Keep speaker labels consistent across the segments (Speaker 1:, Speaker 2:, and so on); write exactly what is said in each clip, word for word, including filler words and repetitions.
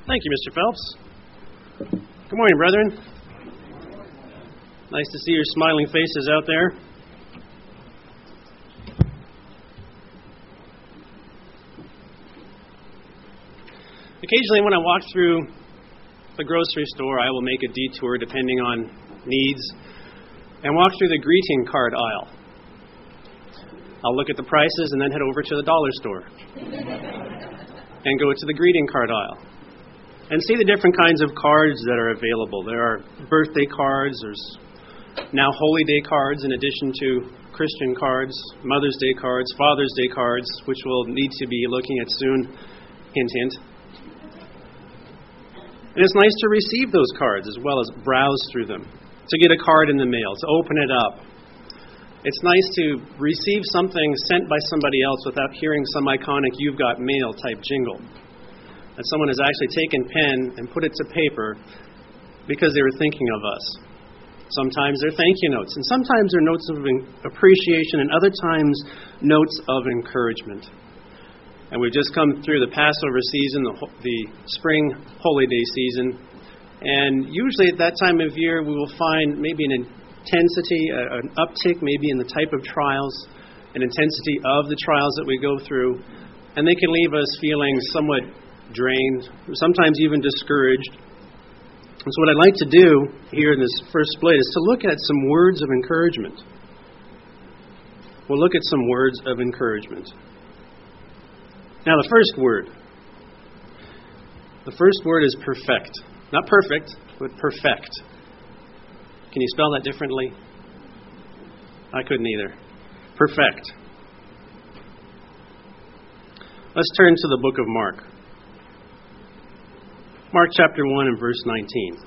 Speaker 1: Thank you, Mister Phelps. Good morning, brethren. Nice to see your smiling faces out there. Occasionally when I walk through the grocery store, I will make a detour depending on needs and walk through the greeting card aisle. I'll look at the prices and then head over to the dollar store and go to the greeting card aisle and see the different kinds of cards that are available. There are birthday cards, there's now Holy Day cards in addition to Christian cards, Mother's Day cards, Father's Day cards, which we'll need to be looking at soon, hint, hint. And it's nice to receive those cards as well as browse through them, to get a card in the mail, to open it up. It's nice to receive something sent by somebody else without hearing some iconic "you've got mail" type jingle. That someone has actually taken pen and put it to paper because they were thinking of us. Sometimes they're thank you notes, and sometimes they're notes of appreciation, and other times notes of encouragement. And we've just come through the Passover season, the, the spring Holy Day season, and usually at that time of year we will find maybe an intensity, an uptick maybe in the type of trials, an intensity of the trials that we go through, and they can leave us feeling somewhat drained, sometimes even discouraged. And so what I'd like to do here in this first split is to look at some words of encouragement. We'll look at some words of encouragement. Now the first word. The first word is perfect. Not perfect, but perfect. Can you spell that differently? I couldn't either. Perfect. Let's turn to the book of Mark. Mark chapter one and verse nineteen.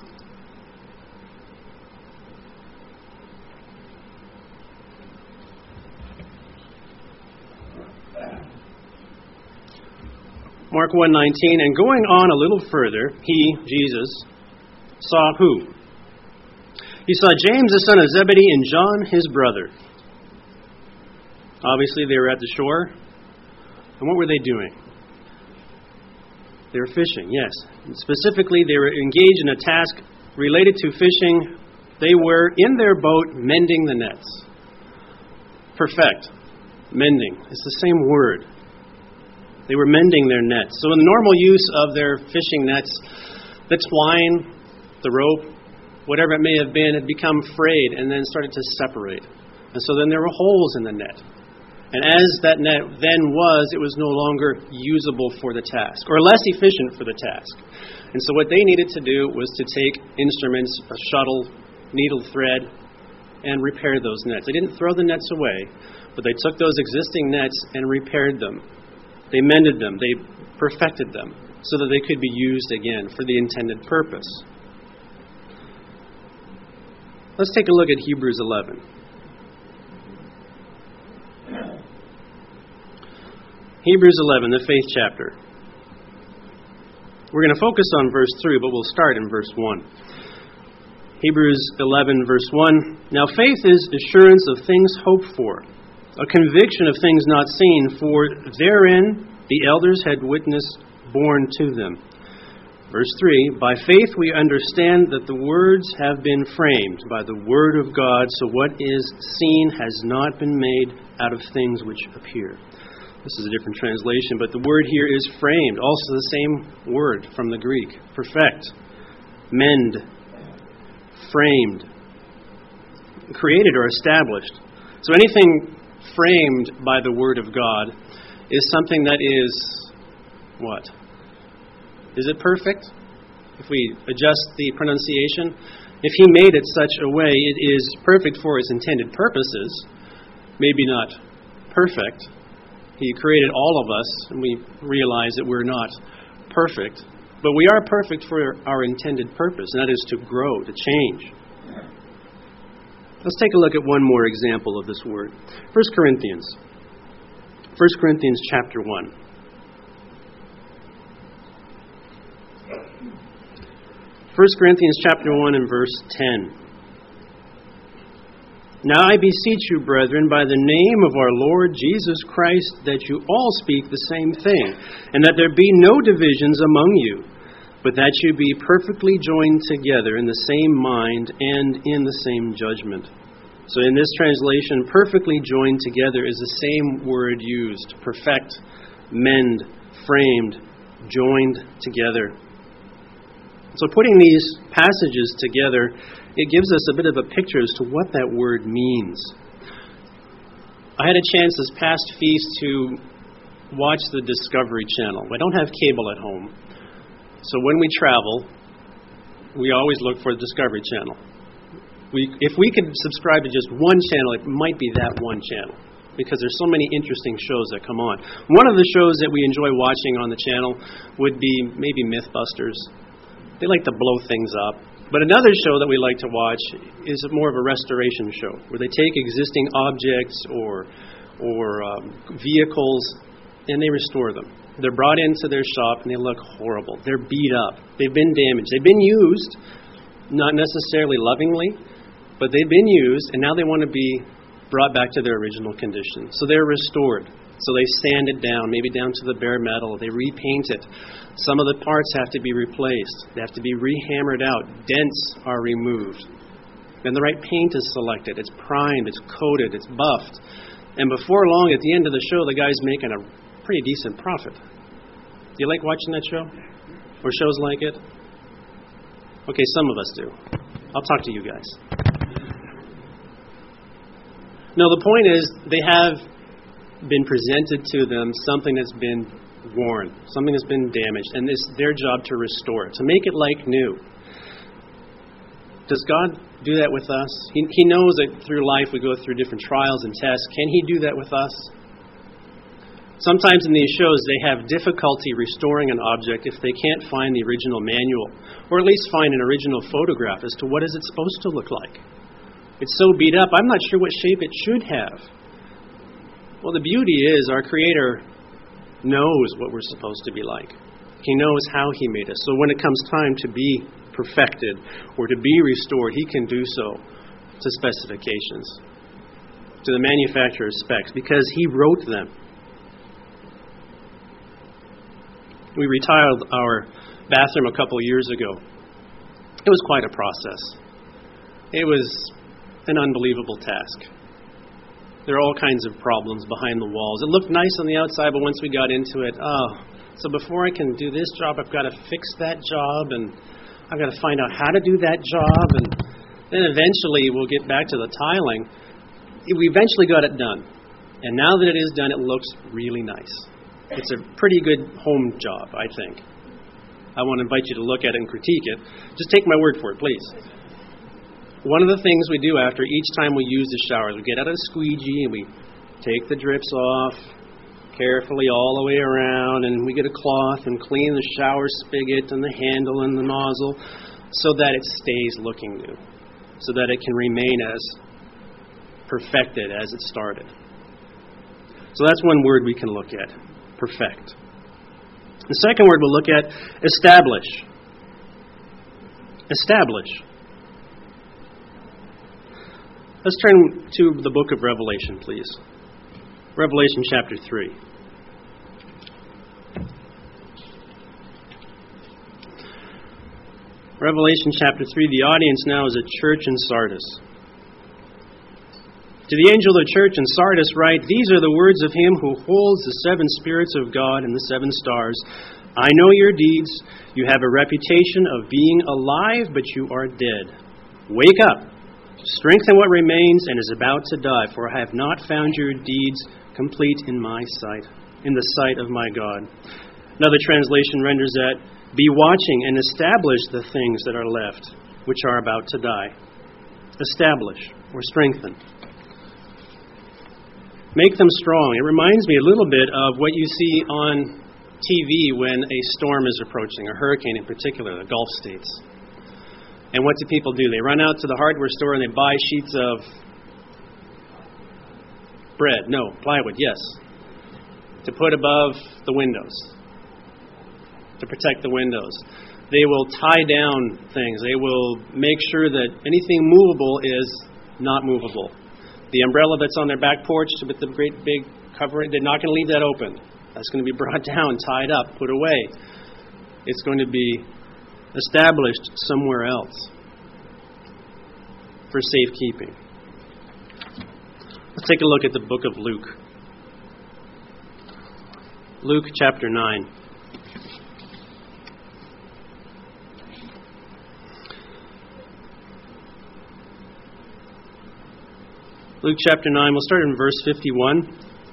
Speaker 1: Mark one nineteen, and going on a little further, he, Jesus, saw who? He saw James the son of Zebedee and John his brother. Obviously they were at the shore. And what were they doing? They were fishing, yes. And specifically, they were engaged in a task related to fishing. They were in their boat mending the nets. Perfect. Mending. It's the same word. They were mending their nets. So in the normal use of their fishing nets, the twine, the rope, whatever it may have been, had become frayed and then started to separate. And so then there were holes in the net. And as that net then was, it was no longer usable for the task, or less efficient for the task. And so what they needed to do was to take instruments, a shuttle, needle thread, and repair those nets. They didn't throw the nets away, but they took those existing nets and repaired them. They mended them. They perfected them so that they could be used again for the intended purpose. Let's take a look at Hebrews eleven. Hebrews eleven, the faith chapter. We're going to focus on verse three, but we'll start in verse one. Hebrews eleven, verse one. Now faith is assurance of things hoped for, a conviction of things not seen, for therein the elders had witness borne to them. Verse three, by faith we understand that the words have been framed by the word of God, so what is seen has not been made out of things which appear. This is a different translation, but the word here is framed, also the same word from the Greek. Perfect, mend, framed, created or established. So anything framed by the word of God is something that is, what? Is it perfect? If we adjust the pronunciation, if he made it such a way, it is perfect for its intended purposes, maybe not perfect. He created all of us, and we realize that we're not perfect, but we are perfect for our intended purpose, and that is to grow, to change. Let's take a look at one more example of this word. First Corinthians. First Corinthians chapter one. First Corinthians chapter one and verse ten. Now I beseech you, brethren, by the name of our Lord Jesus Christ, that you all speak the same thing, and that there be no divisions among you, but that you be perfectly joined together in the same mind and in the same judgment. So in this translation, perfectly joined together is the same word used: perfect, mend, framed, joined together. So putting these passages together, it gives us a bit of a picture as to what that word means. I had a chance this past feast to watch the Discovery Channel. I don't have cable at home, so when we travel, we always look for the Discovery Channel. We, if we could subscribe to just one channel, it might be that one channel, because there's so many interesting shows that come on. One of the shows that we enjoy watching on the channel would be maybe Mythbusters. They like to blow things up. But another show that we like to watch is more of a restoration show, where they take existing objects or or um, vehicles and they restore them. They're brought into their shop and they look horrible. They're beat up. They've been damaged. They've been used, not necessarily lovingly, but they've been used, and now they want to be brought back to their original condition. So they're restored. So they sand it down, maybe down to the bare metal. They repaint it. Some of the parts have to be replaced. They have to be rehammered out. Dents are removed. Then the right paint is selected. It's primed, it's coated, it's buffed. And before long, at the end of the show, the guy's making a pretty decent profit. Do you like watching that show? Or shows like it? Okay, some of us do. I'll talk to you guys. No, the point is, they have been presented to them something that's been worn, something that's been damaged, and it's their job to restore it, to make it like new. Does God do that with us? He, he knows that through life we go through different trials and tests. Can He do that with us? Sometimes in these shows they have difficulty restoring an object if they can't find the original manual, or at least find an original photograph as to what is it supposed to look like. It's so beat up, I'm not sure what shape it should have. Well, the beauty is our Creator knows what we're supposed to be like. He knows how He made us. So when it comes time to be perfected or to be restored, He can do so to specifications, to the manufacturer's specs, because He wrote them. We retiled our bathroom a couple of years ago. It was quite a process. It was an unbelievable task. There are all kinds of problems behind the walls. It looked nice on the outside, but once we got into it, oh, so before I can do this job, I've got to fix that job, and I've got to find out how to do that job, and then eventually we'll get back to the tiling. We eventually got it done, and now that it is done, it looks really nice. It's a pretty good home job, I think. I want to invite you to look at it and critique it. Just take my word for it, please. One of the things we do after each time we use the shower is we get out a squeegee and we take the drips off carefully all the way around, and we get a cloth and clean the shower spigot and the handle and the nozzle so that it stays looking new, so that it can remain as perfected as it started. So that's one word we can look at, perfect. The second word we'll look at, establish. Establish. Let's turn to the book of Revelation, please. Revelation chapter three. Revelation chapter three, the audience now is a church in Sardis. To the angel of the church in Sardis write, "These are the words of him who holds the seven spirits of God and the seven stars. I know your deeds. You have a reputation of being alive, but you are dead. Wake up. Strengthen what remains and is about to die, for I have not found your deeds complete in my sight, in the sight of my God." Another translation renders that, "Be watching and establish the things that are left, which are about to die." Establish or strengthen. Make them strong. It reminds me a little bit of what you see on T V when a storm is approaching, a hurricane in particular, the Gulf states. And what do people do? They run out to the hardware store and they buy sheets of bread. No, plywood, yes. To put above the windows. To protect the windows. They will tie down things. They will make sure that anything movable is not movable. The umbrella that's on their back porch with the great big covering, they're not going to leave that open. That's going to be brought down, tied up, put away. It's going to be established somewhere else for safekeeping. Let's take a look at the book of Luke. Luke chapter nine. Luke chapter nine, we'll start in verse fifty-one.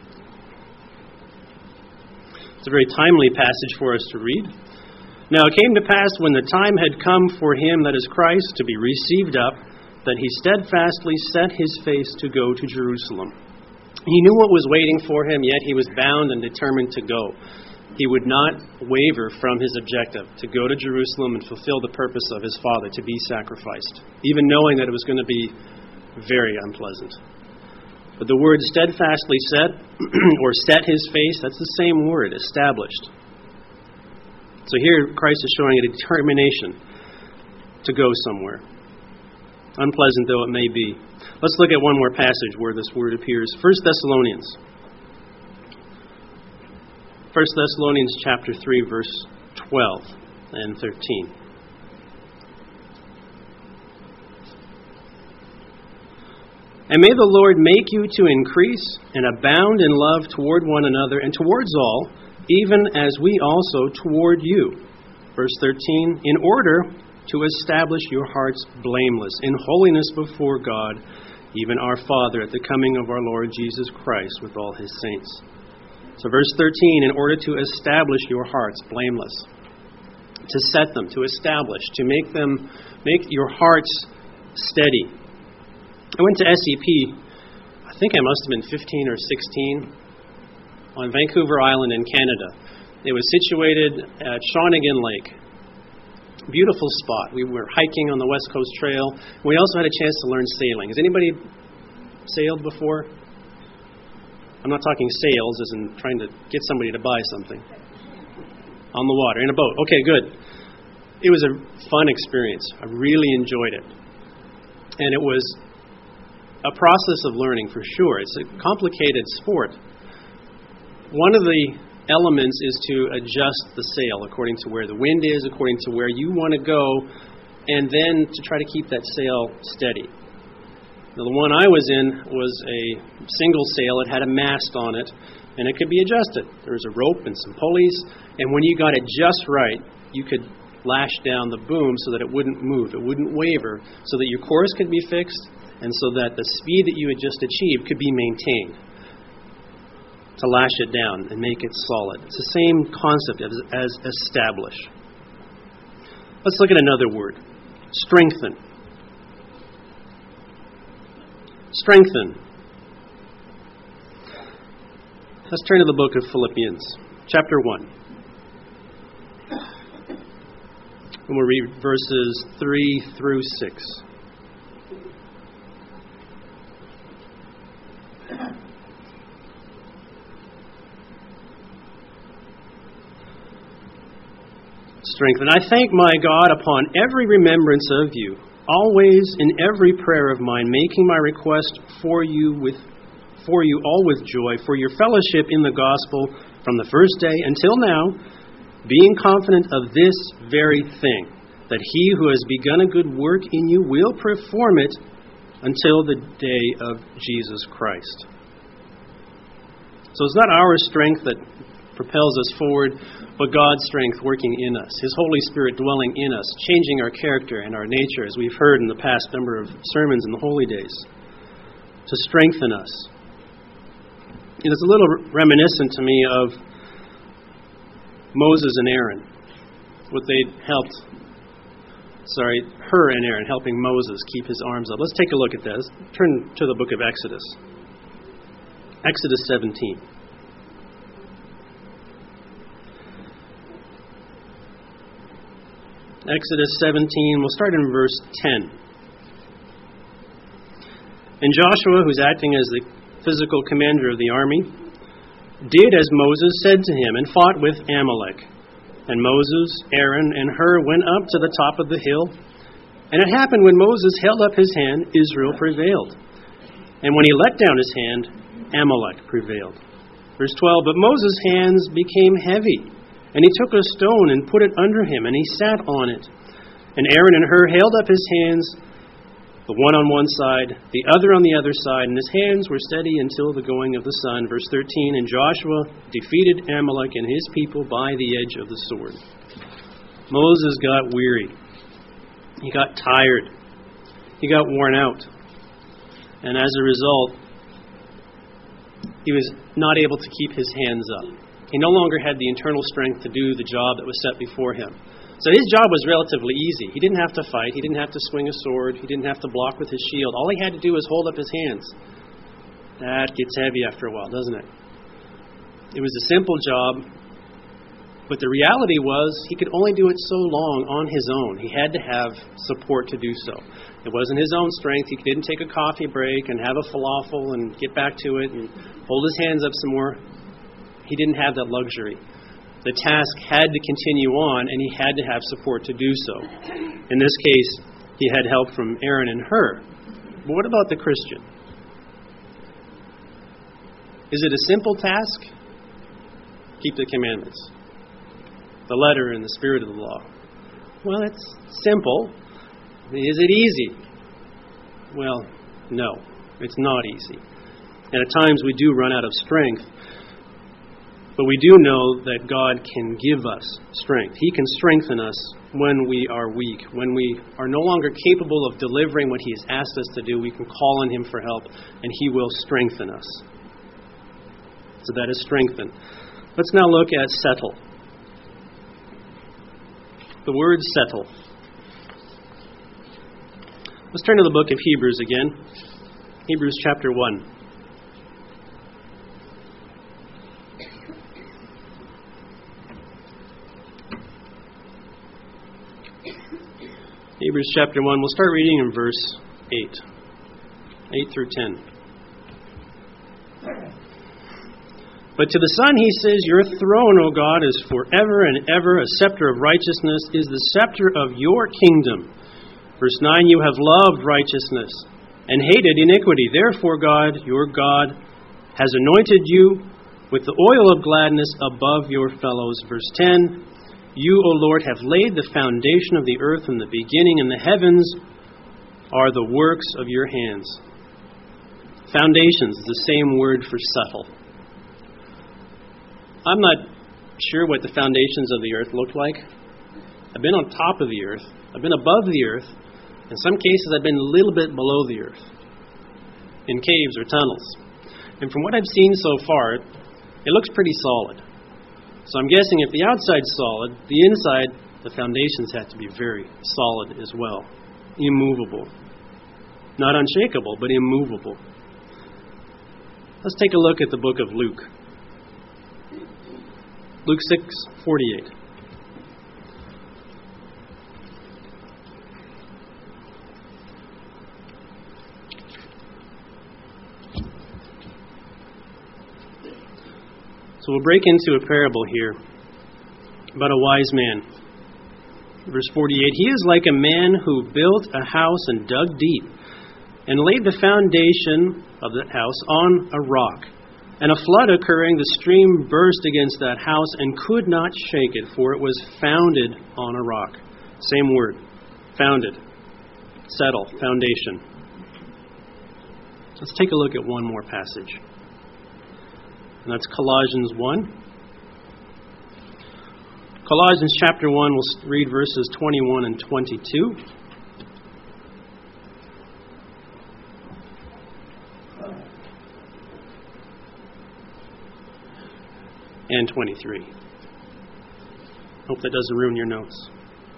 Speaker 1: It's a very timely passage for us to read. Now it came to pass when the time had come for him, that is Christ, to be received up, that he steadfastly set his face to go to Jerusalem. He knew what was waiting for him, yet he was bound and determined to go. He would not waver from his objective, to go to Jerusalem and fulfill the purpose of his Father, to be sacrificed, even knowing that it was going to be very unpleasant. But the word steadfastly set, or set his face, that's the same word, established. So here Christ is showing a determination to go somewhere, unpleasant though it may be. Let's look at one more passage where this word appears. First Thessalonians. First Thessalonians chapter three, verse twelve and thirteen. And may the Lord make you to increase and abound in love toward one another and towards all, even as we also toward you. Verse thirteen, in order to establish your hearts blameless in holiness before God, even our Father, at the coming of our Lord Jesus Christ with all his saints. So verse thirteen, in order to establish your hearts blameless, to set them, to establish, to make them, make your hearts steady. I went to S E P, I think I must have been fifteen or sixteen, on Vancouver Island in Canada. It was situated at Shawnigan Lake. Beautiful spot. We were hiking on the West Coast Trail. We also had a chance to learn sailing. Has anybody sailed before? I'm not talking sails as in trying to get somebody to buy something. On the water, in a boat. Okay, good. It was a fun experience. I really enjoyed it. And it was a process of learning for sure. It's a complicated sport. One of the elements is to adjust the sail according to where the wind is, according to where you want to go, and then to try to keep that sail steady. Now, the one I was in was a single sail. It had a mast on it, and it could be adjusted. There was a rope and some pulleys, and when you got it just right, you could lash down the boom so that it wouldn't move, it wouldn't waver, so that your course could be fixed, and so that the speed that you had just achieved could be maintained, to lash it down and make it solid. It's the same concept as, as establish. Let's look at another word. Strengthen. Strengthen. Let's turn to the book of Philippians, chapter one. And we'll read verses three through six. Strengthen. I thank my God upon every remembrance of you, always in every prayer of mine, making my request for you with for you all with joy, for your fellowship in the gospel from the first day until now, being confident of this very thing, that he who has begun a good work in you will perform it until the day of Jesus Christ. So it's not our strength that propels us forward, but God's strength working in us, his Holy Spirit dwelling in us, changing our character and our nature, as we've heard in the past number of sermons in the holy days, to strengthen us. It is a little reminiscent to me of Moses and Aaron, what they helped, sorry, her and Aaron helping Moses keep his arms up. Let's take a look at this. Turn to the book of Exodus. Exodus seventeen. Exodus seventeen, we'll start in verse ten. And Joshua, who's acting as the physical commander of the army, did as Moses said to him and fought with Amalek. And Moses, Aaron, and Hur went up to the top of the hill. And it happened when Moses held up his hand, Israel prevailed. And when he let down his hand, Amalek prevailed. Verse twelve, but Moses' hands became heavy, And he took a stone and put it under him, and he sat on it. And Aaron and Hur held up his hands, the one on one side, the other on the other side, and his hands were steady until the going of the sun. Verse thirteen, and Joshua defeated Amalek and his people by the edge of the sword. Moses got weary. He got tired. He got worn out. And as a result, he was not able to keep his hands up. He no longer had the internal strength to do the job that was set before him. So his job was relatively easy. He didn't have to fight. He didn't have to swing a sword. He didn't have to block with his shield. All he had to do was hold up his hands. That gets heavy after a while, doesn't it? It was a simple job, but the reality was he could only do it so long on his own. He had to have support to do so. It wasn't his own strength. He didn't take a coffee break and have a falafel and get back to it and hold his hands up some more. He didn't have that luxury. The task had to continue on, and he had to have support to do so. In this case, he had help from Aaron and Hur. But what about the Christian? Is it a simple task? Keep the commandments. The letter and the spirit of the law. Well, it's simple. Is it easy? Well, no. It's not easy. And at times we do run out of strength. But we do know that God can give us strength. He can strengthen us when we are weak. When we are no longer capable of delivering what He has asked us to do, we can call on Him for help, and He will strengthen us. So that is strengthen. Let's now look at settle. The word settle. Let's turn to the book of Hebrews again. Hebrews chapter one. Hebrews chapter one, we'll start reading in verse eight. eight through ten. But to the Son he says, your throne, O God, is forever and ever. A scepter of righteousness is the scepter of your kingdom. Verse nine, you have loved righteousness and hated iniquity. Therefore God, your God, has anointed you with the oil of gladness above your fellows. Verse ten, you, O Lord, have laid the foundation of the earth from the beginning, and the heavens are the works of your hands. Foundations is the same word for settle. I'm not sure what the foundations of the earth look like. I've been on top of the earth. I've been above the earth. In some cases, I've been a little bit below the earth, in caves or tunnels. And from what I've seen so far, it looks pretty solid. So I'm guessing if the outside's solid, the inside, the foundations have to be very solid as well. Immovable. Not unshakable, but immovable. Let's take a look at the book of Luke. Luke six forty-eight. So we'll break into a parable here about a wise man. Verse forty-eight, he is like a man who built a house and dug deep and laid the foundation of the house on a rock. And a flood occurring, the stream burst against that house and could not shake it, for it was founded on a rock. Same word, founded, settle, foundation. Let's take a look at one more passage. And that's Colossians one. Colossians chapter one, we'll read verses twenty-one and twenty-two. And twenty-three. Hope that doesn't ruin your notes.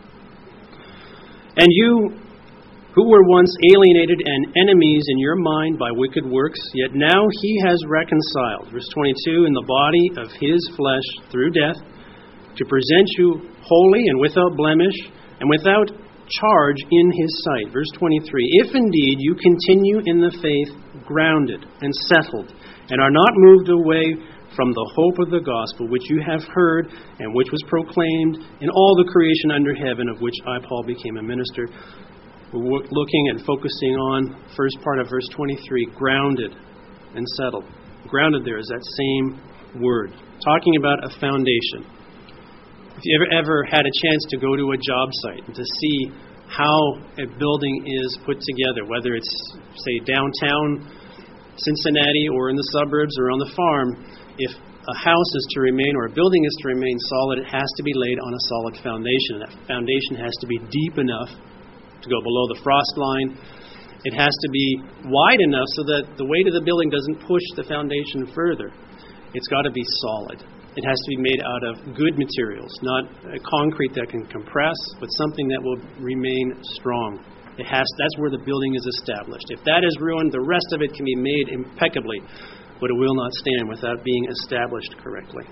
Speaker 1: And you who were once alienated and enemies in your mind by wicked works, yet now he has reconciled, verse twenty-two, in the body of his flesh through death, to present you holy and without blemish and without charge in his sight. Verse twenty-three, if indeed you continue in the faith, grounded and settled, and are not moved away from the hope of the gospel which you have heard and which was proclaimed in all the creation under heaven, of which I, Paul, became a minister. We're looking and focusing on first part of verse twenty-three, grounded and settled. Grounded there is that same word, talking about a foundation. If you ever, ever had a chance to go to a job site and to see how a building is put together, whether it's, say, downtown Cincinnati or in the suburbs or on the farm, if a house is to remain or a building is to remain solid, it has to be laid on a solid foundation. That foundation has to be deep enough to go below the frost line. It has to be wide enough so that the weight of the building doesn't push the foundation further. It's got to be solid. It has to be made out of good materials, not a concrete that can compress, but something that will remain strong. It has. That's where the building is established. If that is ruined, the rest of it can be made impeccably, but it will not stand without being established correctly.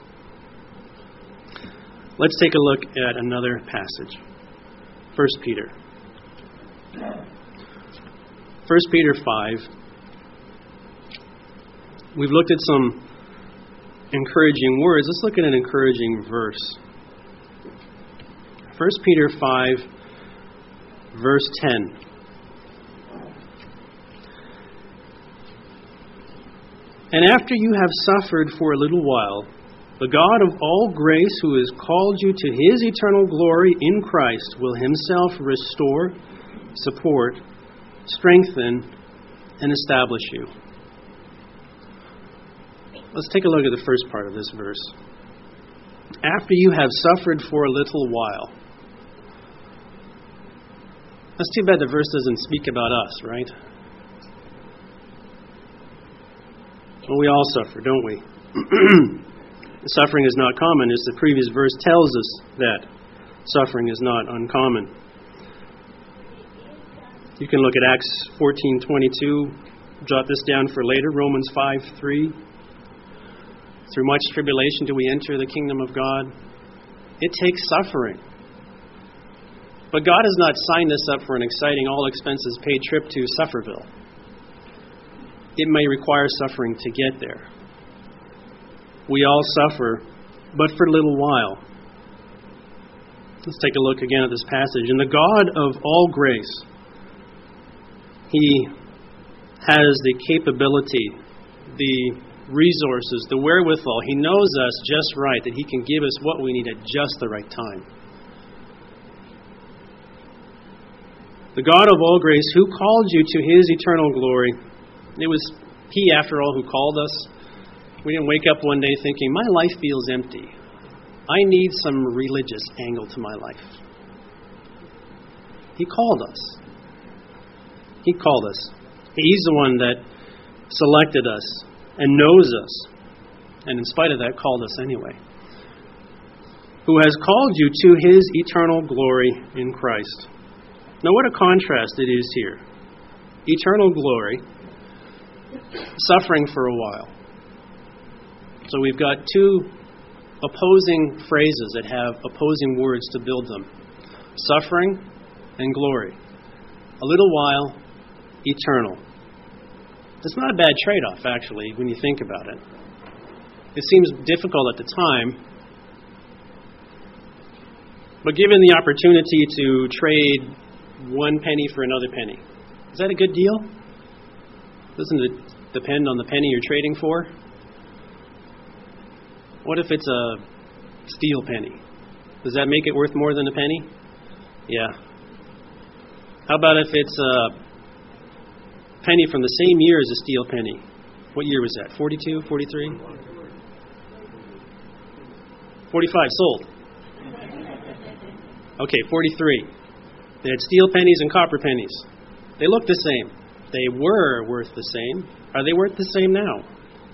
Speaker 1: Let's take a look at another passage. First Peter. First Peter five. We've looked at some encouraging words. Let's look at an encouraging verse. First Peter five, verse ten. And after you have suffered for a little while, the God of all grace, who has called you to his eternal glory in Christ, will himself restore, support, strengthen, and establish you. Let's take a look at the first part of this verse. After you have suffered for a little while. That's too bad the verse doesn't speak about us, right? Well, we all suffer, don't we? Suffering is not common, as the previous verse tells us that suffering is not uncommon. You can look at Acts fourteen twenty-two. Jot this down for later. Romans five three. Through much tribulation do we enter the kingdom of God. It takes suffering. But God has not signed us up for an exciting, all-expenses-paid trip to Sufferville. It may require suffering to get there. We all suffer, but for a little while. Let's take a look again at this passage. And the God of all grace, he has the capability, the resources, the wherewithal. He knows us just right, that he can give us what we need at just the right time. The God of all grace, who called you to his eternal glory. It was he, after all, who called us. We didn't wake up one day thinking, my life feels empty. I need some religious angle to my life. He called us. He called us. He's the one that selected us and knows us, and in spite of that, called us anyway. Who has called you to his eternal glory in Christ. Now, what a contrast it is here. Eternal glory, suffering for a while. So we've got two opposing phrases that have opposing words to build them. Suffering and glory. A little while, eternal. It's not a bad trade-off, actually, when you think about it. It seems difficult at the time, but given the opportunity to trade one penny for another penny, is that a good deal? Doesn't it depend on the penny you're trading for? What if it's a steel penny? Does that make it worth more than a penny? Yeah. How about if it's a penny from the same year as a steel penny? What year was that? forty-two, forty-three? forty-five, sold. Okay, forty-three. They had steel pennies and copper pennies. They looked the same. They were worth the same. Are they worth the same now?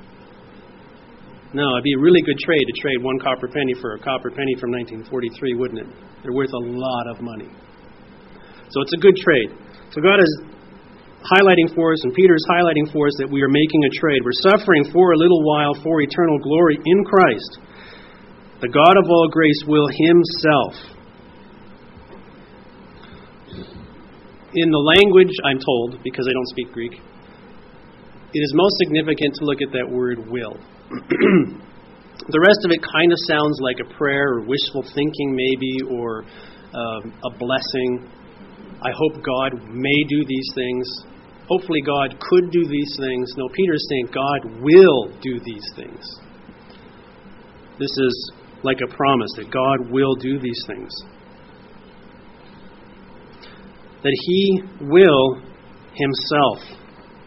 Speaker 1: No, it'd be a really good trade to trade one copper penny for a copper penny from nineteen forty-three, wouldn't it? They're worth a lot of money. So it's a good trade. So God is highlighting for us, and Peter is highlighting for us, that we are making a trade. We're suffering for a little while for eternal glory in Christ. The God of all grace will himself. In the language, I'm told, because I don't speak Greek, it is most significant to look at that word will. The rest of it kind of sounds like a prayer or wishful thinking maybe, or um, a blessing. I hope God may do these things. Hopefully God could do these things. No, Peter is saying God will do these things. This is like a promise that God will do these things. That He will Himself.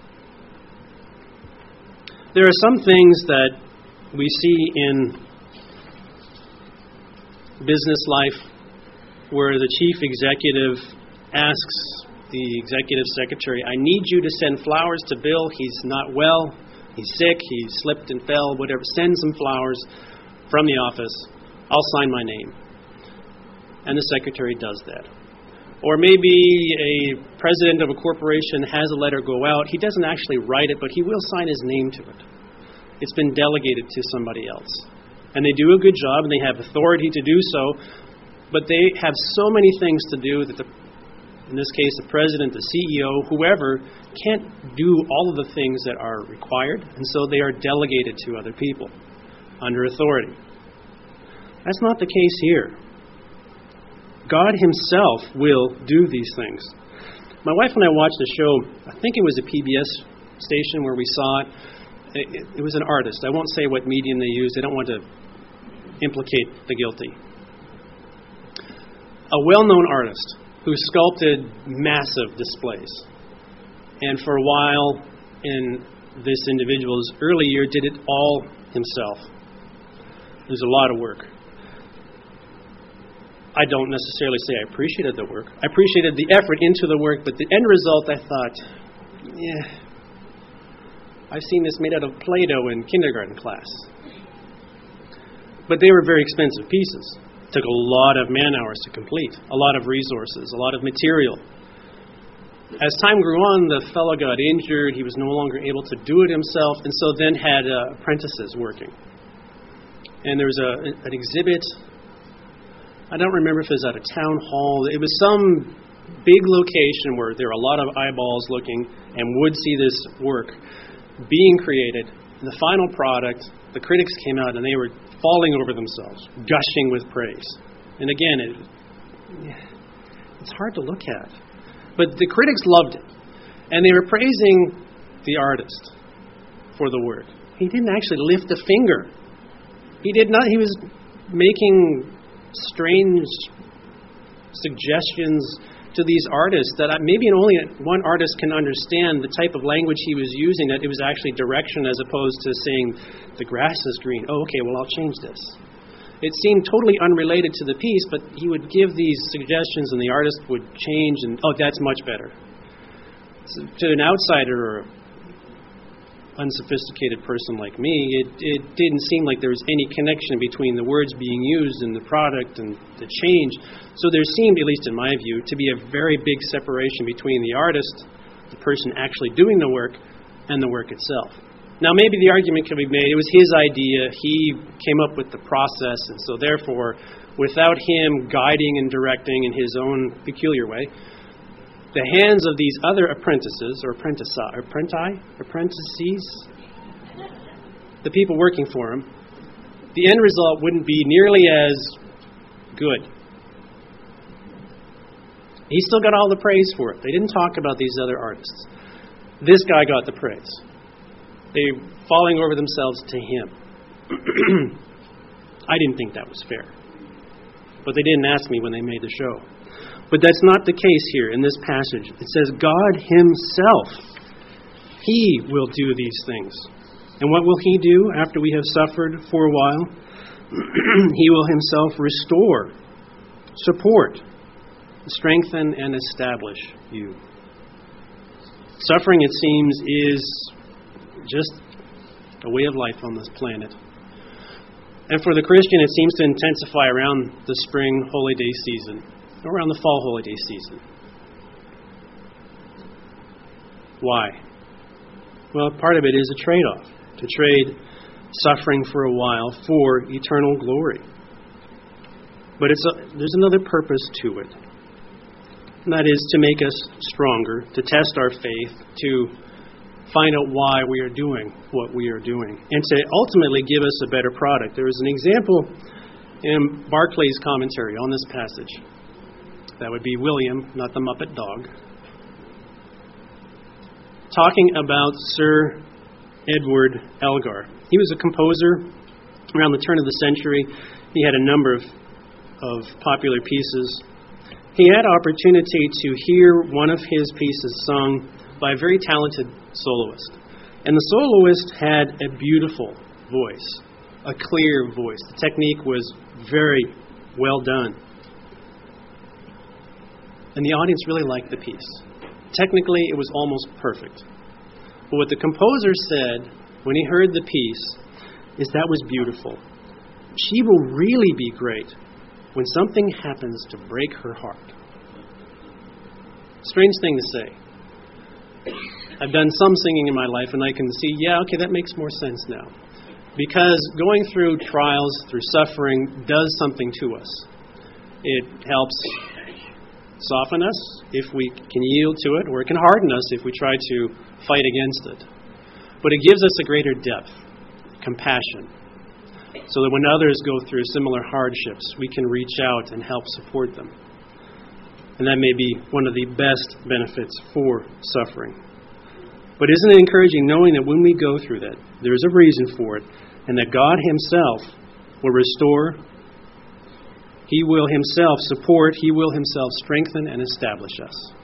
Speaker 1: There are some things that we see in business life where the chief executive asks the executive secretary, I need you to send flowers to Bill. He's not well. He's sick. He slipped and fell, whatever. Send some flowers from the office. I'll sign my name. And the secretary does that. Or maybe a president of a corporation has a letter go out. He doesn't actually write it, but he will sign his name to it. It's been delegated to somebody else. And they do a good job, and they have authority to do so, but they have so many things to do that, the, in this case, the president, the C E O, whoever, can't do all of the things that are required, and so they are delegated to other people under authority. That's not the case here. God Himself will do these things. My wife and I watched a show, I think it was a P B S station where we saw it. It, it was an artist. I won't say what medium they used. I don't want to implicate the guilty. A well-known artist who sculpted massive displays. And for a while in this individual's early year did it all himself. It was a lot of work. I don't necessarily say I appreciated the work. I appreciated the effort into the work, but the end result, I thought, yeah, I've seen this made out of Play-Doh in kindergarten class. But they were very expensive pieces. It took a lot of man-hours to complete, a lot of resources, a lot of material. As time grew on, the fellow got injured. He was no longer able to do it himself, and so then had uh, apprentices working. And there was a, an exhibit. I don't remember if it was at a town hall. It was some big location where there were a lot of eyeballs looking and would see this work being created. And the final product, the critics came out and they were falling over themselves, gushing with praise. And again, it, it's hard to look at. But the critics loved it. And they were praising the artist for the work. He didn't actually lift a finger. He did not. He was making strange suggestions to these artists that maybe only one artist can understand the type of language he was using, that it was actually direction as opposed to saying the grass is green. Oh, okay, well, I'll change this. It seemed totally unrelated to the piece, but he would give these suggestions and the artist would change and, oh, that's much better. So to an outsider or unsophisticated person like me, it, it didn't seem like there was any connection between the words being used and the product and the change. So there seemed, at least in my view, to be a very big separation between the artist, the person actually doing the work, and the work itself. Now, maybe the argument can be made, it was his idea, he came up with the process, and so therefore, without him guiding and directing in his own peculiar way, the hands of these other apprentices, or apprentice, apprenti, apprentices, the people working for him, the end result wouldn't be nearly as good. He still got all the praise for it. They didn't talk about these other artists. This guy got the praise. They falling over themselves to him. I didn't think that was fair. But they didn't ask me when they made the show. But that's not the case here in this passage. It says God Himself, He will do these things. And what will He do after we have suffered for a while? He will Himself restore, support, strengthen, and establish you. Suffering, it seems, is just a way of life on this planet. And for the Christian, it seems to intensify around the spring holy day season, or around the fall holy day season. Why? Well, part of it is a trade-off, to trade suffering for a while for eternal glory. But it's a, there's another purpose to it. And that is to make us stronger, to test our faith, to find out why we are doing what we are doing, and to ultimately give us a better product. There is an example in Barclay's commentary on this passage. That would be William, not the Muppet dog, talking about Sir Edward Elgar. He was a composer around the turn of the century. He had a number of, of popular pieces. He had opportunity to hear one of his pieces sung by a very talented soloist. And the soloist had a beautiful voice, a clear voice. The technique was very well done. And the audience really liked the piece. Technically, it was almost perfect. But what the composer said when he heard the piece is that was beautiful. She will really be great when something happens to break her heart. Strange thing to say. I've done some singing in my life, and I can see, yeah, okay, that makes more sense now. Because going through trials, through suffering, does something to us. It helps soften us if we can yield to it, or it can harden us if we try to fight against it. But it gives us a greater depth, compassion, so that when others go through similar hardships, we can reach out and help support them. And that may be one of the best benefits for suffering. But isn't it encouraging knowing that when we go through that, there's a reason for it, and that God Himself will restore, He will Himself support, He will Himself strengthen and establish us.